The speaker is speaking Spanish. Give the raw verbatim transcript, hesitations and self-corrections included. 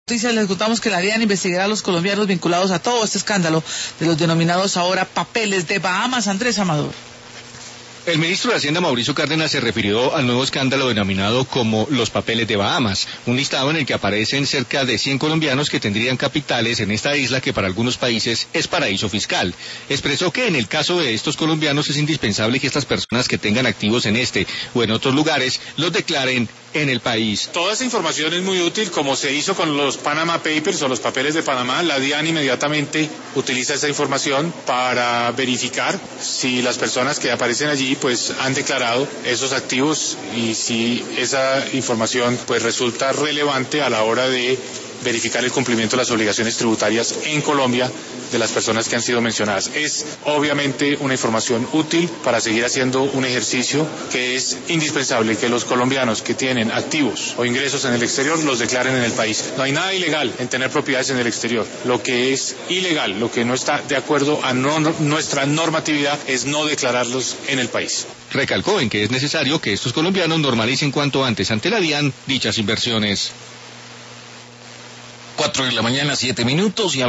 Noticias, les contamos que la DIAN investigará a los colombianos vinculados a todo este escándalo de los denominados ahora papeles de Bahamas. Andrés Amador. El ministro de Hacienda, Mauricio Cárdenas, se refirió al nuevo escándalo denominado como los papeles de Bahamas, un listado en el que aparecen cerca de cien colombianos que tendrían capitales en esta isla que para algunos países es paraíso fiscal. Expresó que en el caso de estos colombianos es indispensable que estas personas que tengan activos en este o en otros lugares los declaren en el país. Toda esa información es muy útil, como se hizo con los Panama Papers o los papeles de Panamá. La DIAN inmediatamente utiliza esa información para verificar si las personas que aparecen allí pues han declarado esos activos y si esa información pues resulta relevante a la hora de verificar el cumplimiento de las obligaciones tributarias en Colombia de las personas que han sido mencionadas. Es obviamente una información útil para seguir haciendo un ejercicio que es indispensable que los colombianos que tienen activos o ingresos en el exterior los declaren en el país. No hay nada ilegal en tener propiedades en el exterior. Lo que es ilegal, lo que no está de acuerdo a no, nuestra normatividad es no declararlos en el país. Recalcó en que es necesario que estos colombianos normalicen cuanto antes ante la DIAN dichas inversiones. Cuatro de la mañana, siete minutos y